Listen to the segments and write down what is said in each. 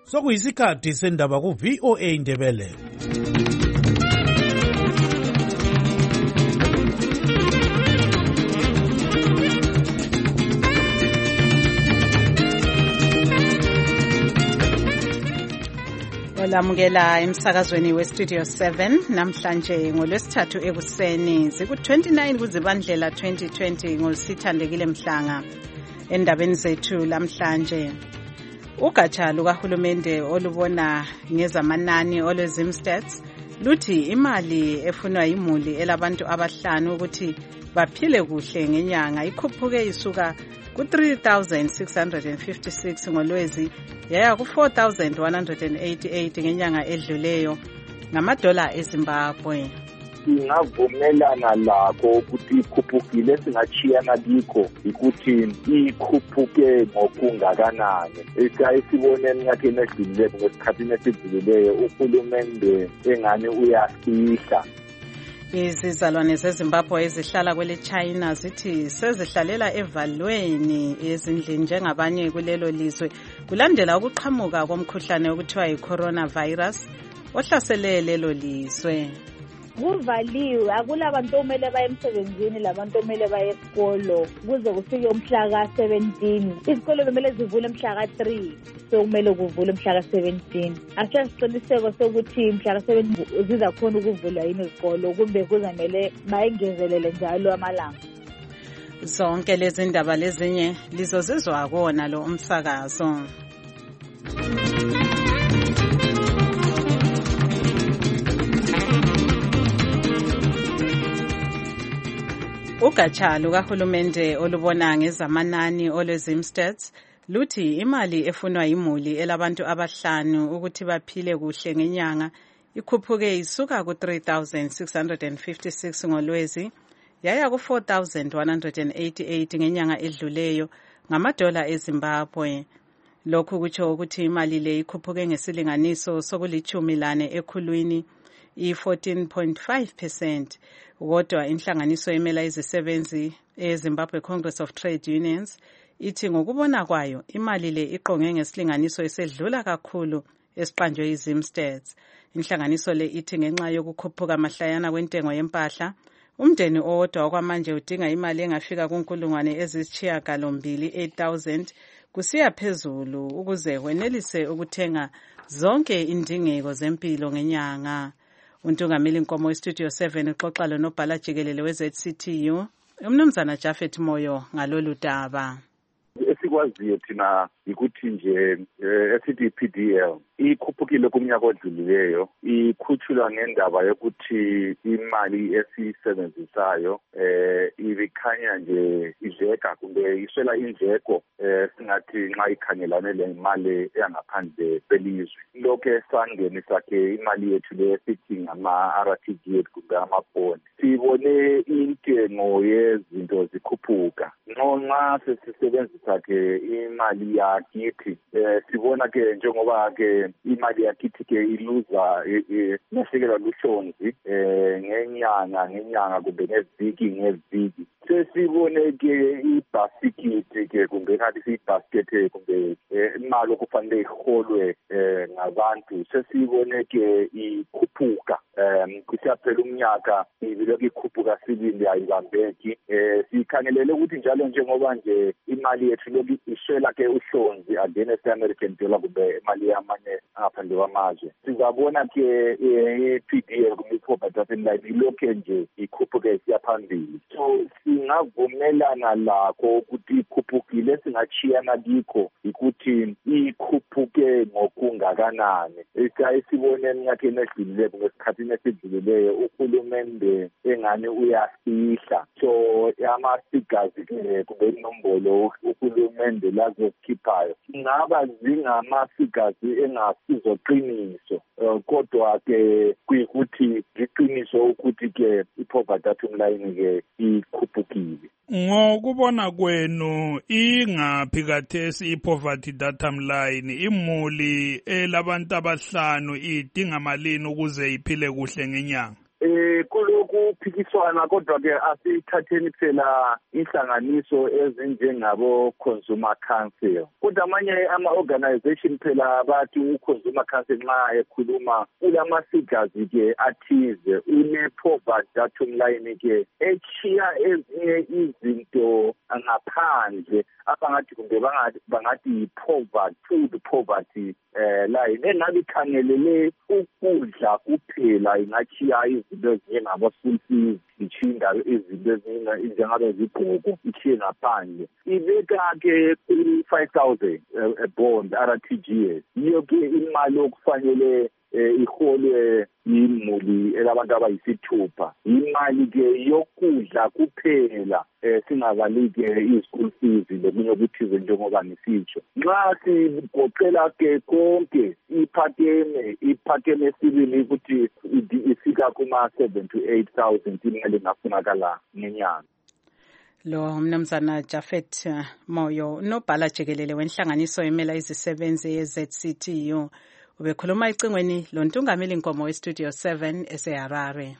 Sokuyisikhathi sendaba ku-VOA Indebele. Olamukela emsakazweni weStudio 7 namhlanje ngolwesithathu ekuseni ziku-29 kuZibandlela 2020 ngolsithandekile Mhlanga. Endabeni zethu lamhlanje, ugatsha lukahulumende olubona ngezamanani olwezimstats luthi imali efunwa yimuli elabantu abahlanu ukuthi baphile kuhle ngenyanga ikhuphuke isuka ku-3,656 ngolwezi yaya ku-4,188 ngenyanga edluleyo ngamadola eZimbabwe. Singavumelana lakho ukuthi ikhuphukile, singachiyana likho ukuthi ikhuphuke ngokungakanani. Esayisibone eminyakeni edlulileyo ngesikhathini esidlulileyo uhulumende engani uyasihla. Izizalwane zeZimbabwe ezihlala kwele China zithi sezihlalela evalweni ezindlini njengabanye kulelo lizwe kulandela ukuqhamuka komkhuhlane okuthiwa yi-coronavirus ohlasele lelo lizwe. Kuvaliwe, akulabantu omele baye emsebenzini, labantu omele baye esikolo kuze kufike umhla ka-17. Izikolo kumele zivule mhla ka-3, so kumele kuvule mhla ka-17. Asiyasiqiniseko sokuthi mhla ka-17 zizakhona ukuvulwa yini izikolo, kumbe kuzamele bayengezelele njalo amalanga. Zonke lezi ndaba lezinye lizozizwa kona lo umsakazo. Ugatsha lukahulumende olubona ngezamanani olwezimstats luthi imali efunwa yimuli elabantu abahlanu ukuthi baphile kuhle ngenyanga ikhuphuke isuka ku-3,656 ngolwezi yaya ku-4,188 ngenyanga edluleyo ngamadola eZimbabwe. Lokhu kutsho ukuthi imali le ikhuphuke ngesilinganiso sokulithumi ekhulwini i-14.5%. Kodwa inhlanganiso emela izisebenzi eZimbabwe Congress of Trade Unions ithi ngokubona kwayo imali le iqonge ngesilinganiso esedlula kakhulu esiqanjwe izimstats. Inhlanganiso le ithi ngenxa yokukhuphuka mahlayana kwentengo yempahla, umndeni owodwa okwamanje udinga imali engafika ku-8,000 kusiya phezulu ukuze wenelise ukuthenga zonke indingeko zempilo ngenyanga. Untungameli Nkomo weStudio 7 uxoxa lonobhala jikelele we-ZCTU umnumzana Jafet Moyo ngalolu daba. Esikwaziyo thina ukuthi nje esithi PDL ikhuphukile kumnyaka odlulileyo, ikhutshulwa ngendaba yokuthi imali esisebenzisayo ibikhanya nje idleka kumbe iswela indleko singathi nxa ikhangelane le mali engaphandle kwelizwe. Lokho esangenisa ke imali yethu le esithi ngama-RTGS kumbe amabhondi, sibone intengo yezinto zikhuphuka. Nxa sesisebenzisa ke imali yakithi sibona ke njengoba ke imali yakithi ke iluza yasekelwa luhlonzi ngenyanga kumbe ngeviki. Sesibone ke ibhasikiti ke kumbe ngathi siyibhasket kumbe imali okufanele iholwe ngabantu, sesibone ke ikhuphuka kusiyaphela umnyaka ibilokhu ikhuphuka sibili ayibambeki. Sikhangelele ukuthi njalo njengoba nje imali yethu lokhu ishela ke uhlonzi adene se-American dollar kumbe imali yamanye ngaphandle kwamazwe, sizabona ke i-PDL kumbe i-Poverty Line ilokhu nje ikhuphuke siyaphambili. So singavumelana lakho ukuthi ikhuphukile, singachiyana likho ukuthi ikhuphuke ngokungakanani. Esayisibone eminyakeni edlulileyo ngesikhathini esidlulileyo uhulumende engani uyasihla. So ama-figures ke kumbe inombolo uhulumende lazokhiphayo ingaba zingama-figures engasizoqiniso, kodwa ke kuyikuthi iqiniso ukuthi ke i-Poverty Line ke ikhuphukile. Ngokubona kwenu ingaphi kathesi i-Poverty Line? Imuli elabantu abahlanu idinga malini ukuze iphile kuhle ngenyanga? kulokhu phikiswana kodwa ke asithatheni phela inhlanganiso ezinjengabo Consumer Council. Kodwa amanye ama-organization phela bathi u-Consumer Council nxa ekhuluma kulama figures ke athize une-poverty datum line ke echiya ezinye izinto ngaphandle abangathi kumbe bangathi food poverty line engabe ikhangelele ukudla kuphela ingachiya izinto ezinjengabo-school fees, ichinda izinto ezinjengabe zigqoko ichiye ngaphandle ibeka-ke ku-5,000 bond RTGS. Yiyo ke imali okufanele iholwe imuli elabantu abayisithupha. Imali-ke yokudla kuphela singabali-ke i-school fees lokunye okuthize njengoba ngisitsho. Nxa sigoqela-ke konke iphakeme sibili ukuthi ifika kuma-7,000 to 8,000 imali engafunakala ngenyanga. Lo mnumzana Japhet Moyo unobhala jikelele wenhlanganiso emela izisebenzi ye-ZCTU ubekhuluma ecingweni lontungameli Nkomo weStudio 7 eseHarare.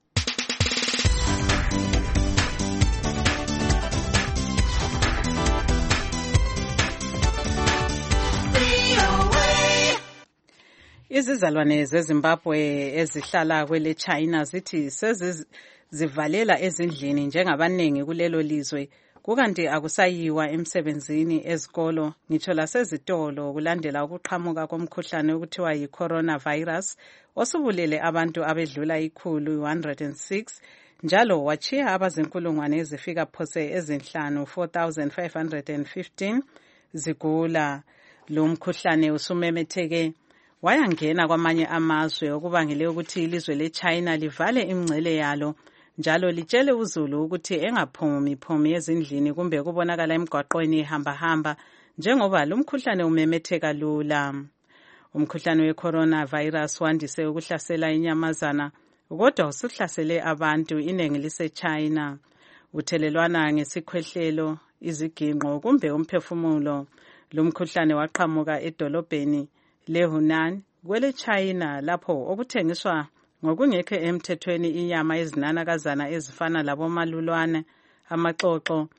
Izizalwane zeZimbabwe ezihlala kwele China zithi sezivalela ezindlini njengabaningi kulelo lizwe kukanti akusayiwa emsebenzini ezikolo ngitsho lasezitolo kulandela ukuqhamuka komkhuhlane okuthiwa yi-coronavirus osubulele abantu abedlula 106 njalo wachiya abazinkulungwane ezifika phose ezinhlanu 4,515 zigula. Lo mkhuhlane usumemetheke wayangena kwamanye amazwe okubangele ukuthi ilizwe leChina livale imingcele yalo njalo litshele uzulu ukuthi engaphumi ezindlini kumbe kubonakala emgwaqweni ehamba njengoba lo mkhuhlane umemetheka lula. Umkhuhlane we-coronavirus wandise ukuhlasela inyamazana kodwa usuhlasele abantu iningi liseChina. Uthelelwana ngesikhwehlelo, iziginqo kumbe umphefumulo. Lo mkhuhlane waqhamuka edolobheni leHunan kwele China lapho okuthengiswa ngokungekho emthethweni inyama ezinanakazana ezifana labomalulwane, amaxoxo,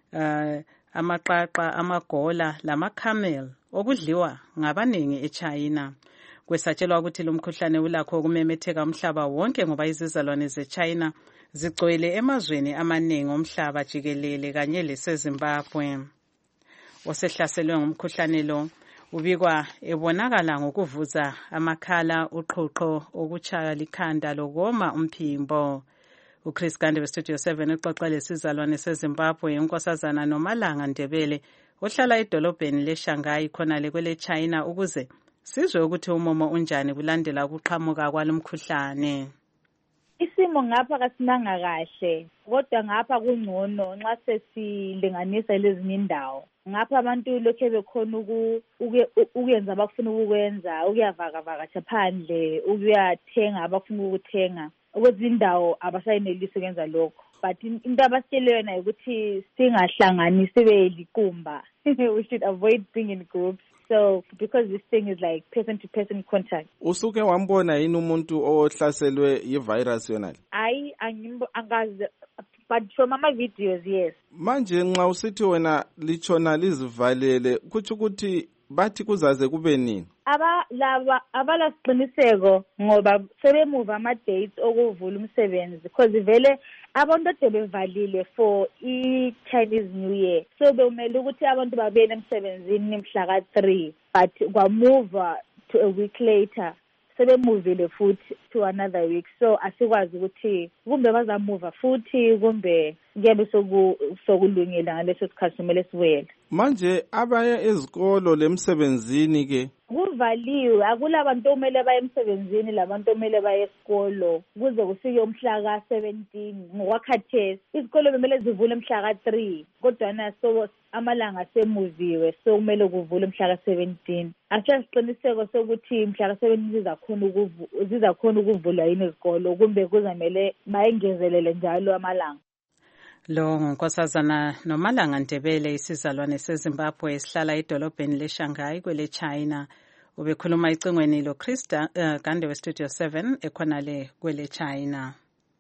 amaqaqa, amagola lama-camel okudliwa ngabaningi eChina. Kwesatshelwa ukuthi lo mkhuhlane ulakho ukumemetheka umhlaba wonke ngoba izizalwane zeChina zigcwele emazweni amaningi omhlaba jikelele kanye leseZimbabwe. Osehlaselwe ngumkhuhlane lo ubikwa ebonakala ngokuvuza amakhala, uqhuqho, ukutshaya likhanda lokoma umphimbo. uChris Gande weStudio 7 uxoxa lesizalwane seZimbabwe unkosazana Nomalanga Ndebele ohlala edolobheni leShanghai khonale kwele China ukuze sizwe ukuthi umomo unjani kulandela ukuqhamuka kwalomkhuhlane. Isimo ngapha kasimanga kahle kodwa ngapha kungcono nxa sesilinganisa lezinye indawo. Ngapha abantu lokho bekhona ukuyenza abafuna ukukwenza, ukuyavakavakatsha phandle, ukuyathenga abafuna ukuthenga. Kwezindawo abasayenelisi ukwenza lokho. But into abasitshele yona ukuthi singahlangani sibe liqumba. We should avoid being in groups. So because this thing is like person to person contact. Usuke wambona yini umuntu ohlaselwe yivirus yona? Angazi, but from my videos, yes. Manje nxa usithi wena lichona lizivalele kuthi ukuthi bathi kuzaze kube nini? Abalasiqiniseko ngoba sebemuva ama-dates okuvula umsebenzi because vele abantu ade bevalile for i-Chinese New Year. So bekumele ukuthi abantu babene emsebenzini mhla ka-3 but kwamuva to a week later. Sebemuvile futhi to another week. So asikwazi ukuthi kumbe bazamuva futhi kumbe kuyabe sokulungile ngaleso sikhathi kumele siwele. Manje abaya ezikolo lemsebenzini ke kuvaliwe, akulabantu omele baye emsebenzini labantu omele baye esikolo kuze kufike umhla ka-17 ngokwakhathesi. Izikolo bemele zivule mhla ka-3 kodwa so amalanga semuviwe so kumele kuvule mhla ka-17. Asiyasiqiniseko sokuthi mhla ka-17 zizakhona ukuvulwa yini izikolo kumbe kuzamele bayengezelele njalo amalanga. Lo ngunkosazana Nomalanga Ndebele isizalwane seZimbabwe esihlala edolobheni leShanghai kwele China Ubekhuluma icingweni lo Krista Gande we Studio 7 ekhonale kwele China.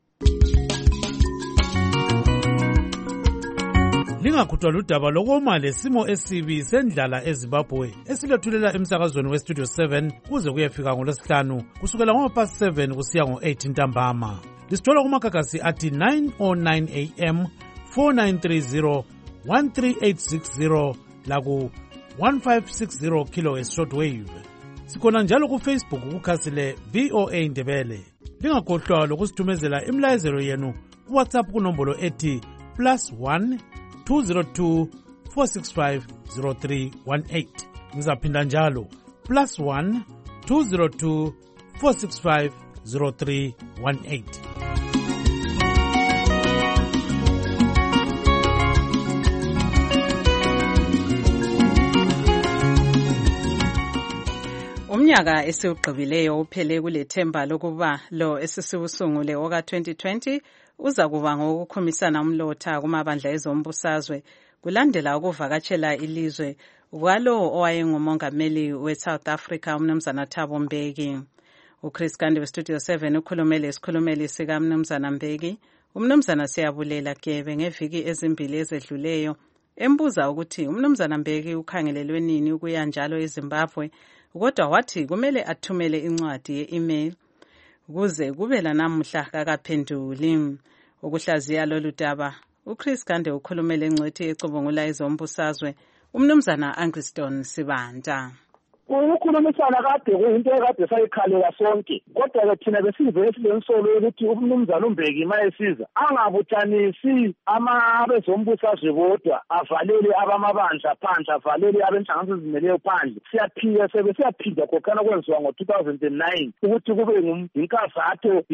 Lingakhuthwa ludaba lokoma lesimo esibi sendlala eZimbabwe esilethulela emsakazweni we Studio 7 kuze kuyefika ngoLwesihlanu kusukela ngo7 kusiya ngo8 ntambama. Lisithola kumakagasi athi 9:09 am 4930 13860 laku 1560 kHz shortwave. Sikhona njalo ku Facebook kukhasile VOA Indebele. Lingakhohlwa lokusithumezela imlayezelo yenu ku WhatsApp kunombolo ethi +1 202 465 0318. Ngizaphinda njalo +1 202 465 0318. Umnyaka esiwugqibileyo uphele kulethemba lokuba lo esisiwusungule oka 2020 uza kuba ngokukhumisana umlotha kumabandla ezombusazwe kulandela ukuvakatshela ilizwe kwalo owayengumongameli we-South Africa umnumzana Thabo Mbeki. uChris Gande we Studio 7 ukhulumele isikhulumeli sika mnumzana Mbeki. Umnumzana Siyabulela Gebe ngeviki ezimbili ezedluleyo embuza ukuthi umnumzana Mbeki ukhangelelwe nini ukuya njalo eZimbabwe, kodwa wathi kumele athumele incwadi ye-email kuze kube lanamuhla kakaphenduli. Ukuhlaziya lolu daba uChris Gande ukhulumele engcwethi ecubungula ezombusazwe umnumzana Angliston Sibanda. Ukukhulumisana kade kuyinto ekade sayikhalela sonke, kodwa ke thina besivele silensolo ukuthi umnumzana uMbeki mayesiza angabuthanisi abezombusazwe bodwa, avalele abamabandla phandle, avalele abenhlanganiso ezimeleyo phandle. Siyaphinda kokhana kwenziwa ngo-2009 ukuthi kube inkazatho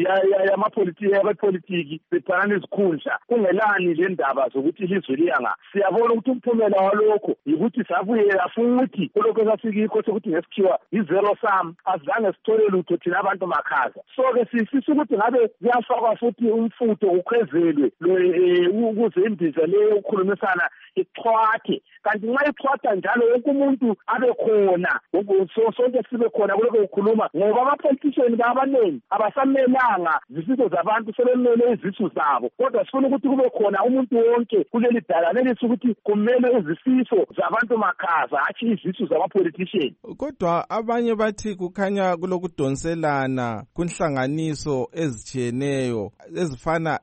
yabapolitiki bebhalana izikhundla kungelani le ndaba zokuthi ilizwe liyanga. Siyabona ukuthi umphumela walokho yikuthi sabuyela futhi kulokho esasikikho sokuthi ngesikhiwa izero sum azange sithole lutho thina abantu makhaza. So-ke sifisa ukuthi ngabe kuyafakwa futhi umfutho ukhwezelwe ukuze imbiza leyo ukukhulumisana ichwathe, kanti nxa ichwatha njalo wonke umuntu abe khona, sonke sibe khona kulokho kukhuluma, ngoba ama-politician abaningi abasamelanga zifiso zabantu, sebemele izisu zabo. Kodwa sifuna ukuthi kube khona umuntu wonke kuleli dala lelisi ukuthi kumele izifiso zabantu makhaza, hatshi izisu zama-politician. Kodwa abanye bathi kukhanya kulokudonselana kunhlanganiso ezitshiyeneyo ezifana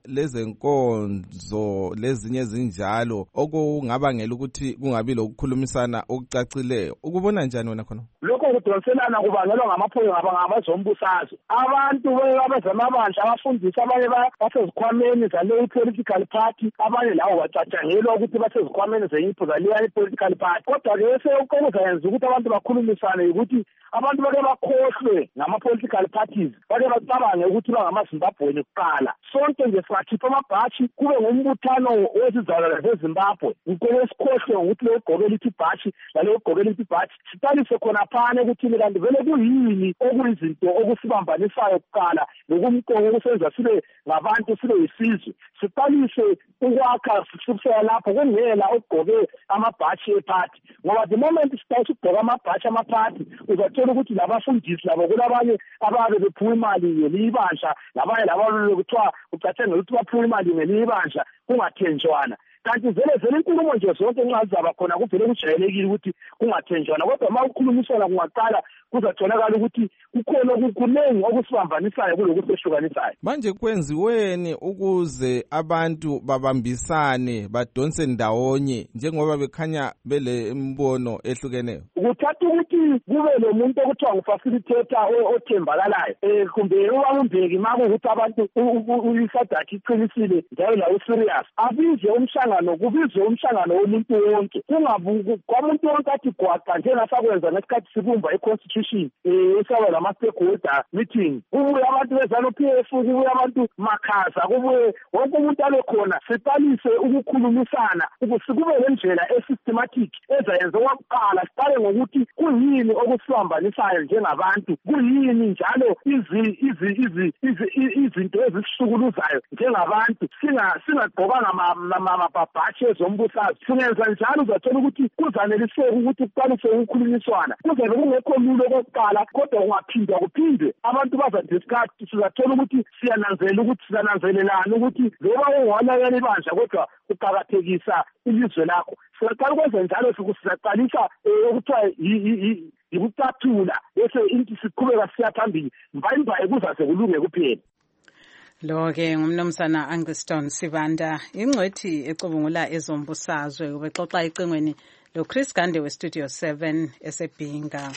lezenkonzo lezinye ezinjalo okungabangela ukuthi kungabi lokukhulumisana okucacileyo. Ukubona njani wena khona? Lokho kudonselana kubangelwa ngabazombusazwe. Abantu abazamabandla abafundisa abanye basezikhwameni zaleyo political party, abanye lawo bacatshangelwa ukuthi basezikhwameni zeyipho zaleyo political party. Kodwa-ke sekuzayenza ukuthi abantu bakhulumisane ukuthi abantu bake bakhohlwe ngama-political parties, bake bacabange ukuthi bangamaZimbabweni kuqala. Sonke nje singakhipha amabhashi kube ngumbuthano wezizalwane zeZimbabwe, ukube sikhohlwe ukuthi lo ugqokela ithi ibhashi lalo ugqokela ithi ibhashi, siqalise khona phane ukuthi kanti vele kuyini okuyizinto okusibambanisayo kuqala nokumqoka ukusenza sibe ngabantu sibe yisizwe. Siqalise ukwakha sikusela lapho kungela ogqoke amabhashi ephathi, ngoba the moment siqalise ukugqoka amabhashi amaphathi uzathola ukuthi labafundisi labo kulabanye ababe bephuwa imali ngelibandla, labanye labo kuthiwa ucathengela ukuthi baphuwa imali ngelibandla kungathenjwana. Kanti vele inkulumo nje zonke nxa zizaba khona kuvele kujayelekile ukuthi kungathenjwana, kodwa uma ukukhulumisana kungaqala kuzatholakala ukuthi kukhona kunengi okusibambanisayo kulokusehlukanisayo. Manje kwenziweni ukuze abantu babambisane badonse ndawonye njengoba bekhanya bele imbono ehlukeneyo? Kuthatha ukuthi kube lo muntu okuthiwa ngufacilitator othembakalayo, kumbe uMbeki makuwukuthi abantu uyisadakhi iqinisile njalo lawo serious, abize umhlangano, kubizwe umhlangano womuntu wonke, kungabuku kwamuntu wonke athi gwaqa njengasakwenza ngesikhathi sibumba i-constitution esaba lama-stakeholder meeting, kubuye abantu bezanu-PF, kubuye abantu makhaza, kubuye wonke umuntu abe khona, siqalise ukukhulumisana ukuze kube lendlela e-systematic ezayenza okokuqala. Siqale ngokuthi kuyini okusibambanisayo njengabantu, kuyini njalo izinto ezisihlukuluzayo njengabantu, singagqokanga amabhashi ezombusazwe. Singenza njalo uzathola ukuthi kuzaneliseka ukuthi kuqalise ukukhulumiswana, kuzabe kungekho lulo okokuqala kodwa ungaphindwa kuphindwe abantu bazadiscuss sizathola ukuthi siyananzelelana ukuthi loba ungawonakela ibandla kodwa uqakathekisa ilizwe lakho. Siyaqala ukwenza njalo sizaqalisa okuthiwa yikucathula bese into siqhubeka siya phambili mbayimbayi kuzaze kulunge kuphela. Lo-ke ngumnumzana Angiston Sibanda, ingcwethi ecubungula ezombusazwe, ubexoxa ecingweni lo-Chris Gande we-Studio 7 esebhinga.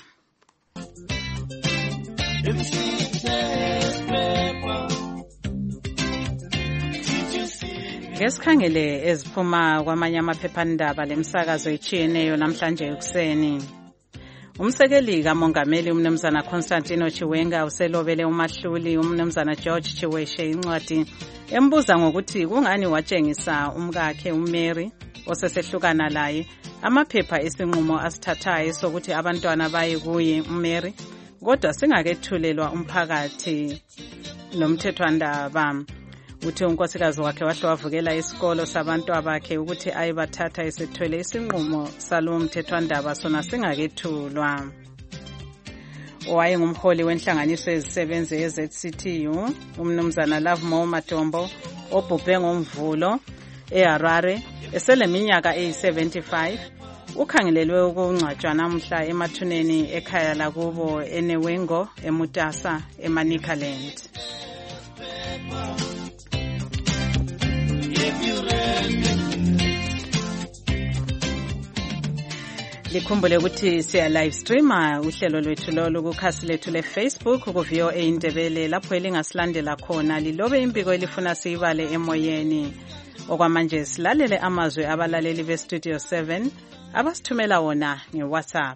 Ngesikhangele eziphuma kwamanye amaphephandaba lemsakazo etshiyeneyo namhlanje ekuseni. Umsekeli kamongameli umnumzana Constantino Chiwenga uselobele umahluli umnumzana George Chiweshe incwadi embuza ngokuthi kungani watshengisa umkakhe uMary osesehlukana laye amaphepha esinqumo asithathayo sokuthi abantwana baye kuye uMary kodwa singakethulelwa umphakathi nomthethwandaba. Uthi unkosikazi wakhe wahle wavukela isikolo sabantu abakhe ukuthi ayibathatha esethwele isinqumo salo mthethwandaba sona singakethulwa. Owayengumholi wenhlanganiso ezisebenzi eZCTU umnumzana Lovemore Matombo obhubhe ngoMvulo eHarare eseleminyaka eyi-75 ukhangelelwe ukungcwatshwa namhla emathuneni ekhaya lakubo eNewengo eMutasa eManicaland. Likhumbule ukuthi siya live streamer uhlelo lwethu lolu kukhasi lethu leFacebook ku VOA Indebele lapho elingasilandela khona lilobe impiko elifuna siyibale emoyeni. Okwamanje silalele amazwi abalaleli beStudio 7 abasithumela wona ngeWhatsApp.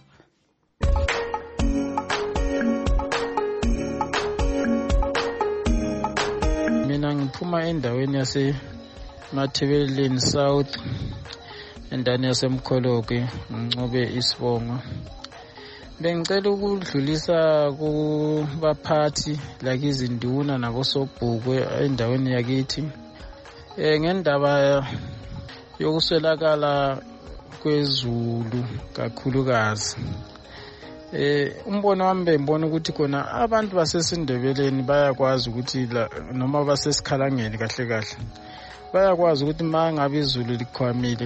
Mina ngiphuma endaweni yase Mathebeleni South endani yasemkholoke ngcobe isibongo. Bengicela ukudlulisa kubaphathi like izinduna nabosobhukwe endaweni yakithi ngendaba yokuswelakala kwezulu kakhulukazi. Umbono wami bengibona ukuthi khona abantu basesindebeleni bayakwazi ukuthi noma basesikhalangeni kahle kahle bayakwazi ukuthi mangabe izulu likhwamile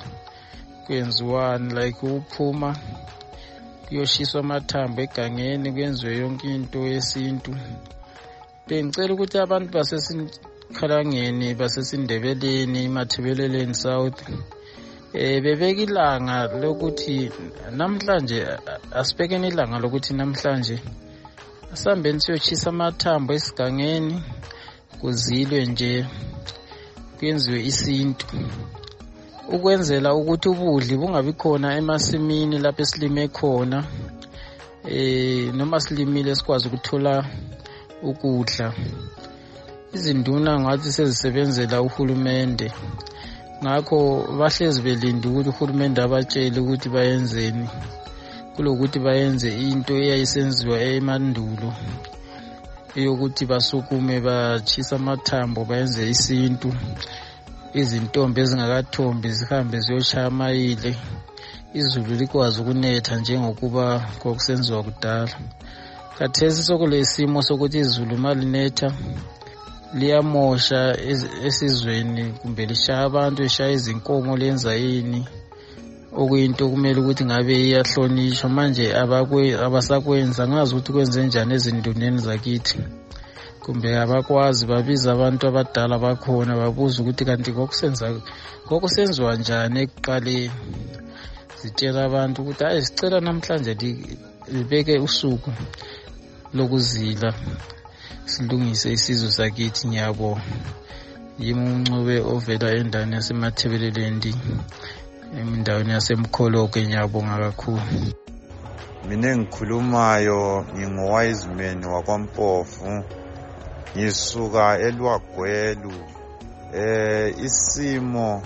kwenziwani like uphuma kuyoshiswa amathambo egangeni kwenziwe yonke into yesintu. Bengicela ukuthi abantu basesikhalangeni basesindebeleni Mathebeleni South bebeka ilanga lokuthi namhlanje asibekeni ilanga lokuthi namhlanje asambeni siyochisa amathambo esigangeni kuzilwe nje kwenziwe isintu ukwenzela ukuthi ubudli bungabi khona emasimini lapho esilime khona noma silimile sikwazi ukuthola ukudla. Izinduna ngathi sezisebenzela uhulumende ngakho bahlezi belinde ukuthi uhulumende abatshele ukuthi bayenzeni kulokuthi bayenze into eyayisenziwa emandulo eyokuthi basukume bachisa amathambo bayenze isintu. Izintombi ezingakathombi zihambe ziyoshaya amayile izulu likwazi ukunetha njengokuba kwakusenziwa kudala. Khathesi sokulesimo sokuthi izulu malinetha liyamosha esizweni kumbe lishaya abantu lishaya izinkomo lenza yini okuyinto kumele ukuthi ngabe iyahlonishwa. Manje abasakwenza ngazi ukuthi kwenze njani ezinduneni zakithi kumbe abakwazi babiza abantu abadala bakhona babuza ukuthi kanti ngokusenziwa njani ekuqaleni. Zitshela abantu ukuthi hayi sicela namhlanje libeke usuku lokuzila silungise isizwe sakithi. Ngiyabonga. Yimi uNcube ovela endaweni yaseMathebeleni endaweni yasemkholoke. Ngiyabonga kakhulu. Mina engikhulumayo ngingoWiseman wakwaMpofu ngisuka eLwagwelu. Isimo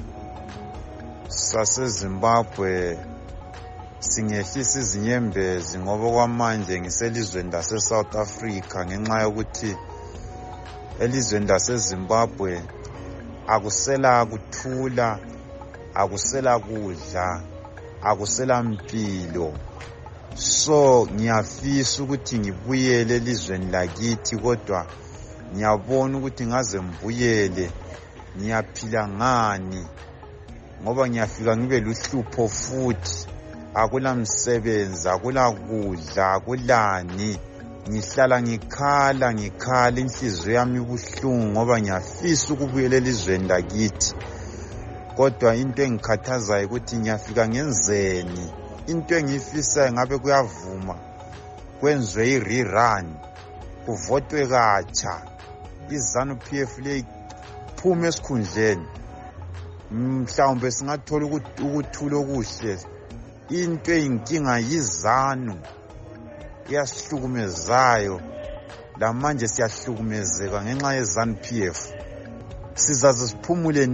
saseZimbabwe singehlisa izinyembezi ngoba kwamanje ngiselizweni laseSouth Africa ngenxa yokuthi elizweni laseZimbabwe akusela kuthula, akusela kudla, akusela mpilo. So ngiyafisa ukuthi ngibuyele elizweni lakithi, kodwa ngiyabona ukuthi ngaze ngibuyele ngiyaphila ngani, ngoba ngiyafika ngibe luhlupho futhi. Akula msebenzi, akula kudla, akulani. Ngihlala ngikhala inhliziyo yami ibuhlungu ngoba ngiyafisa ukubuyela elizweni lakithi, kodwa into engikhathazayo ukuthi ngiyafika ngenzeni. Into engiyifisayo ngabe kuyavuma kwenziwe i-rerun, kuvotwe katsha, iZANU-PF le iphume esikhundleni, mhlawumbe singathola ukuthula okuhle. Into eyinkinga yiZANU iyasihlukumezayo, lamanje siyahlukumezeka ngenxa yeZANU-PF. Sizaze siphumule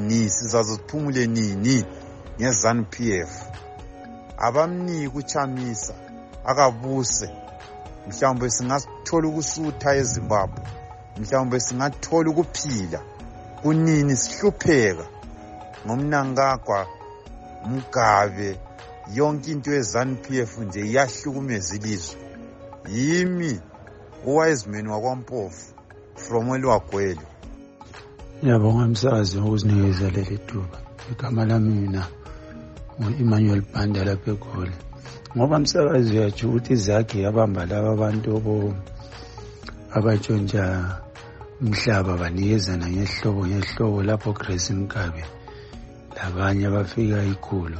nini ngeZANU-PF? Abamniki uChamisa akabuse, mhlawumbe singathola ukusutha eZimbabwe, mhlawumbe singathola ukuphila. Kunini sihlupheka ngomnankagwa, Mugabe, yonke into yeZANU-PF nje iyahlukumeza ilizwe. Yimi uWiseman wakwaMpofu from eLwagwele. Ngiyabonga umsakazi ngokusinikeza leli thuba. Igama lami mina Emmanuel Banda lapha eGoli. Ngoba umsakazi uyatsho ukuthi izakhe yabamba laba abantu abatshontsha umhlaba banikezana ngehlobo lapho Grace Mkabe labanye abafika ikhulu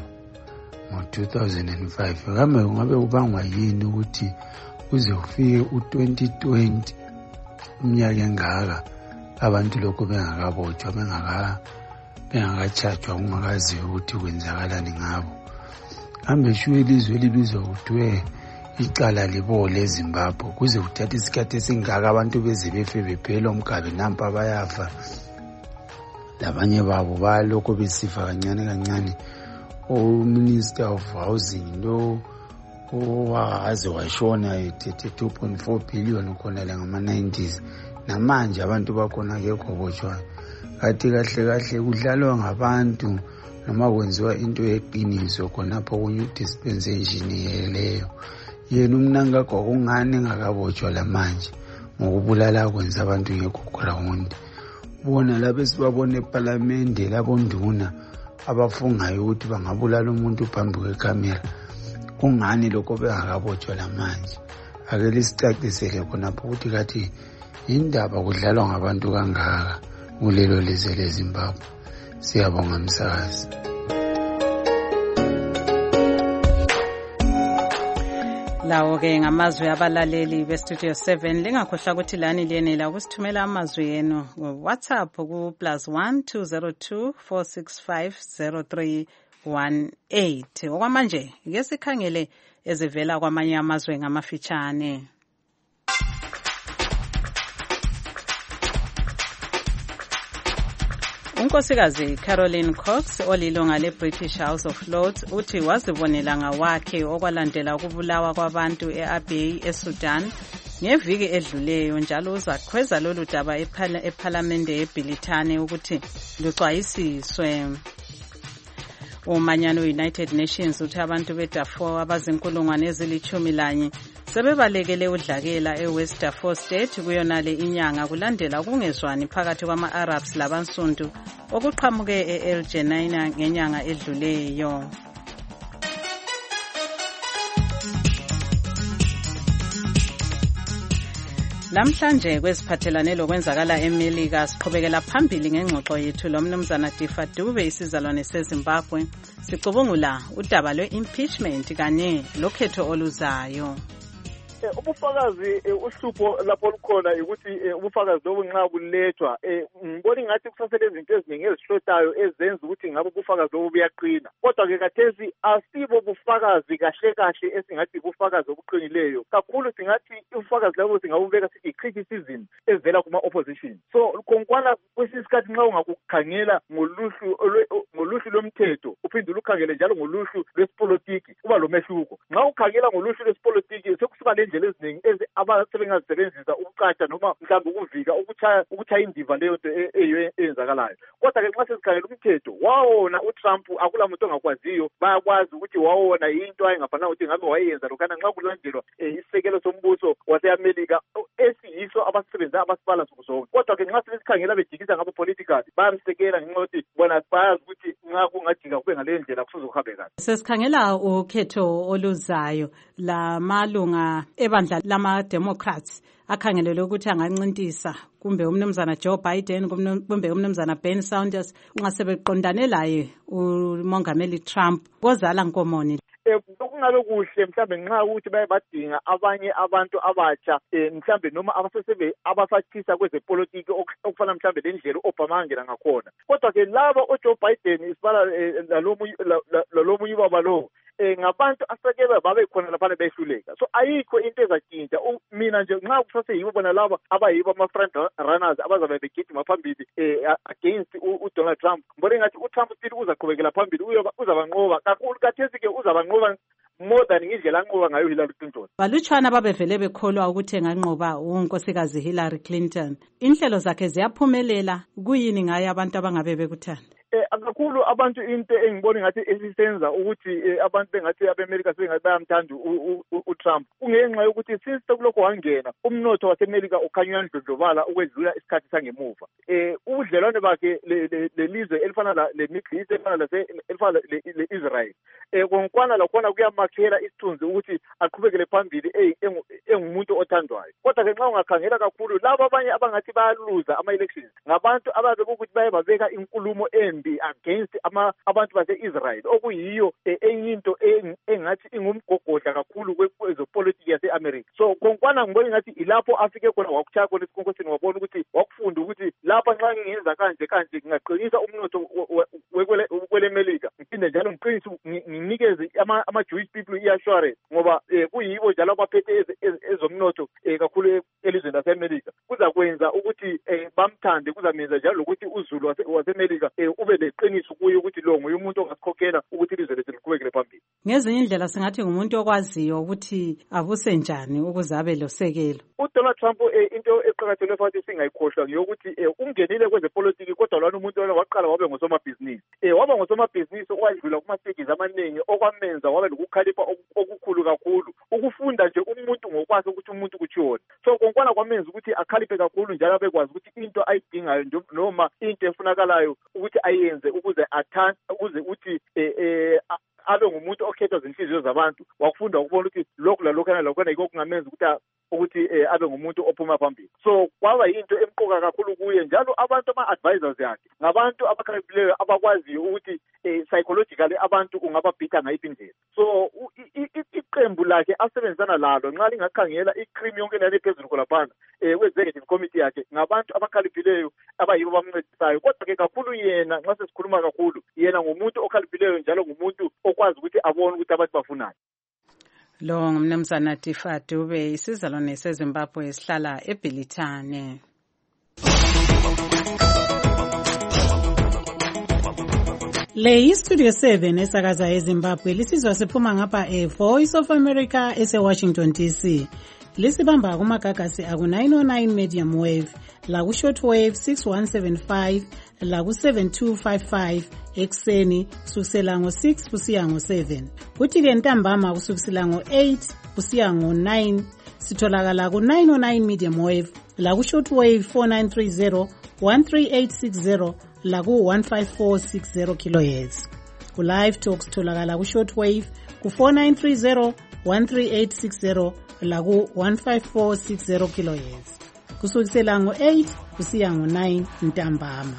ngo-2005. Kambe kungabe kubangwa yini ukuthi kuze kufike u-2020 umnyaka engaka abantu lokho bengakabotshwa, bengakatshajwa, kungakaziwa ukuthi kwenzakalani ngabo? Kambe shuwe ilizwe libizwa kuthiwe icala libole eZimbabwe, kuze kuthatha isikhathi esingaka abantu beze befe bephela uMkabe nampa bayafa, labanye babo balokho besifa kancane. Minister of Housing lo owaze washona ethethe 2.4 billion khona la ngama-90s, namanje abantu bakhona akekho botshwayo. Kathi kahle kudlalwa ngabantu noma kwenziwa into yeqiniso khonapho kunye dispensation yeleyo. Yena umnankagwa kungani engakabotshwa lamanje ngokubulala kwenza abantu ngekho ground? Bona labo sibabona eParliament labonduna abafungayo ukuthi bangabulala umuntu phambi kwekhamera, kungani lokho bengakabotshwa lamanje? Ake lisicacisele khonapho ukuthi kathi indaba kudlalwa ngabantu kangaka kulelo lizwe leZimbabwe. Siyabonga msakazi. Lawo-ke ngamazwi abalaleli beStudio 7. Lingakhohlwa ukuthi lani liyenela ukusithumela amazwi yenu WhatsApp ku +1 202 465 0318. Okwamanje ke sikhangele ezivela kwamanye amazwe ngamafitshane. Unkosikazi Caroline Cox olilunga leBritish House of Lords uthi wazibonela ngawakhe okwalandela ukubulawa kwabantu eAbey eSudan ngeviki edluleyo, njalo uzakhweza lolu daba eParliament eBrithani ukuthi lucwayisiswe. Umanyano United Nations uthi abantu beDarfur abazinkulungwane ezili-11 sebebalekele udlakela eWest Darfur State kuyonale inyanga kulandela ukungezwani phakathi kwama-Arabs labansundu okuqhamuke e-El Geneina ngenyanga edluleyo. Namhlanje kweziphathelane lokwenzakala eMelika siqhubekela phambili ngengxoxo yethu lomnumzana Difa Dube, isizalwane seZimbabwe. Sicubungula udaba lwe-impeachment kanye lokhetho oluzayo. Ubufakazi uhlupho lapho lukhona ukuthi ubufakazi lobu nxa bulethwa ngibona ingathi kusasele izinto eziningi ezihlotayo ezenza ukuthi ngabe ubufakazi lobu buyaqina, kodwa ke khathesi asibo bufakazi kahle esingathi bufakazi obuqinileyo. Kakhulu singathi ubufakazi labo singabubeka sithi criticism ezivela kuma-opposition. So konkwana kwesisikhathi nxa ungakukhangela ngoluhlu lomthetho uphinde ulukhangele njalo ngoluhlu lwesipolitiki kuba lomehluko. Nxa ukhangela ngoluhlu lwesipolitiki kusuka le ndlela eziningi abasebengazisebenzisa ukucatsha noma mhlawumbe ukuvika ukuthaya indiva leyo nto eyenzakalayo. Kodwa-ke nxa sesikhangela umthetho wawona uTrump akula muntu ongakwaziyo, bayakwazi ukuthi wawona yinto ayengafanele ukuthi ngabe wayenza lokhana nxa kulandelwa isisekelo sombuso wase-Amerika esiyiso abasebenzisa abasibala nsuku zonke. Kodwa-ke nxa sesikhangela bejikisa ngabo politically bayamsekela ngenxa yokuthi bona bayazi ukuthi nxa kungajika kube ngaleyo ndlela kufuze kuhambe kahle. Sesikhangela ukhetho oluzayo lamalunga ebandla lama-Democrats akhangelelwe ukuthi angancintisa kumbe umnumzana Joe Biden kumbe umnumzana Bernie Sanders ungasebeqondane laye umongameli Trump kozala nkomoni. Kungabe kuhle mhlambe nxa ukuthi badinga abanye abantu abatsha mhlambe noma abasathisa kwezepolitiki okufana mhlambe lendlela uObama angena ngakhona. Kodwa-ke laba oJoe Biden isibala lalomunye ubaba lo ngabantu aseke babe khona laphana behluleka. So ayikho into ezatshintsha. Mina nje nxa kusaseyibo bona laba abayibo ama-front runners abazabe begijima phambili against uDonald Trump, mbona ngathi uTrump still uzaqhubekela phambili, uzabanqoba kakhulu. Kathesi-ke uzabanqoba more than indlela anqoba ngayo Hillary Clinton. Balutshwana babevele bekholwa ukuthi enganqoba unkosikazi Hillary Clinton. Inhlelo zakhe ziyaphumelela. Kuyini ngaye abantu abangabe bekuthanda? Kakhulu abantu into engibona ngathi esisenza ukuthi abantu bengathi abeMelika sebengathi bayamthanda uTrump kungenxa yokuthi since kulokho wangena umnotho waseMelika ukhanya uyandlondlobala ukwedlula isikhathi sangemuva. Ubudlelwane bakhe lelizwe elifana le-Middle East elifana le-Israel konkwana lakhona kuyamakhela isithunzi ukuthi aqhubekele phambili engumuntu othandwayo. Kodwa-ke nxa ungakhangela kakhulu laba abanye abangathi bayaluza ama-elections ngabantu ababe ukuthi baye babeka inkulumo embi against abantu base-Israel okuyiyo enye into engathi ingumgogodla kakhulu kwezopolitiki yase-Amerika. So konkwana ngibona ngathi ilapho afike khona wakuthaya khona esikhonkosini wabona ukuthi wakufunda ukuthi lapha nxa ngingenza kanje ngingaqinisa umnotho wekwele Melika, ngiphinde njalo ngiqinise nginikeze ama-Jewish people i-assurance ngoba kuyibo njalo abaphethe ezomnotho kakhulu elizweni laseMelika. Kuzakwenza ukuthi bamthande, kuzamenza njalo ukuthi uzulu waseMelika ube leqiniso kuye ukuthi lo nguye umuntu ongasikhokhela ukuthi ilizwe lethu liqhubekele phambili. Ngezinye indlela singathi ngumuntu okwaziyo ukuthi abuse njani ukuze abe losekelo. uDonald Trump into eqhakathekile futhi singayikhohlwa ngiyokuthi ungenile kwezepolitiki kodwa lwana umuntu waqala wabe ngosomabhizinisi. Waba ngosomabhizinisi owadlula kuma-stages amaningi okwamenza wabe lokukhalipha okukhulu kakhulu. Ukufunda nje umuntu ngokwazi ukuthi umuntu kuthiyona. So konkwana kwamenza ukuthi akhaliphe kakhulu njalo abekwazi ukuthi into ayidingayo noma into efunakalayo ukuthi ayenze ukuze uthi abe ngumuntu okhetha izinhliziyo zabantu. Wakufunda ukubona ukuthi lokhu lalokho yikho kungamenza ukuthi abe ngumuntu ophuma phambili. So kwaba yinto emqoka kakhulu kuye, njalo abantu ama-advisors yakhe ngabantu abakhaliphileyo abakwaziyo ukuthi psychologically abantu ungababhida ngayiphi indlela. So iqembu lakhe asebenzisana lalo nxa lingakhangela i-cream yonke lale phezulu kholaphana kwe-executive committee yakhe ngabantu abakhaliphileyo abayibo bamncedisayo. Kodwa-ke kakhulu yena nxa sesikhuluma kakhulu yena ngumuntu okhaliphileyo njalo ngumuntu okwazi ukuthi abone ukuthi abantu bafunani. Lo ngumnumzana Tifa Dube, isizalwane seZimbabwe esihlala eBhilitane. Le iStudio 7 esakaza eZimbabwe lisizwa siphuma ngapha eVoice of America eseWashington DC. Lisibamba kumagagasi aku-909 medium wave, laku-shortwave 6175, laku-7255 ekseni kusukisela ngo-6 kusiya ngo-7. Kuthi-ke ntambama kusukisela ngo-8 kusiya ngo-9 sitholakala ku-909 medium wave, laku-shortwave 4930, 13860, laku-15460 kHz. Ku-live talk sitholakala ku-shortwave ku-4930, 13860, laku-15460 kHz. Kusukisela ngo-8 kusiya ngo-9 ntambama.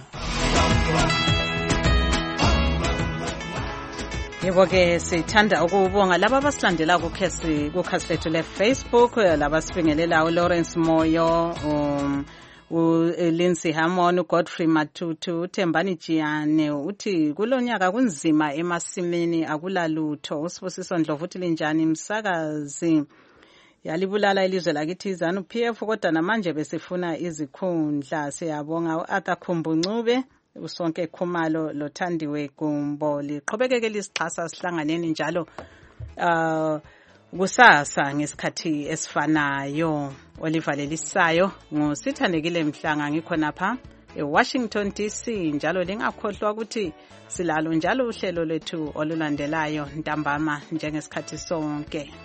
Yebo-ke sithanda ukubonga laba abasilandela kukhasi lethu le-Facebook, laba sifingelela uLawrence Moyo, uLindsay Hamon, uGodfrey Matutu, uThembani Jiyane uthi kulonyaka kunzima emasimini akulalutho. Usibusiso Ndlovu uthi linjani msakazi? Yalibulala ilizwe lakithi iZanu-PF kodwa namanje besifuna izikhundla. Siyabonga u-Arthur Khumbuncube, usonke Khumalo loThandiwe Gumbo. Liqhubekeke lisixhasa sihlanganeni njalo kusasa ngesikhathi esifanayo. Olivalelisayo ngusithandekile Mhlanga ngikhonapha eWashington DC, njalo lingakhohlwa ukuthi silalo njalo uhlelo lwethu olulandelayo ntambama njengesikhathi sonke.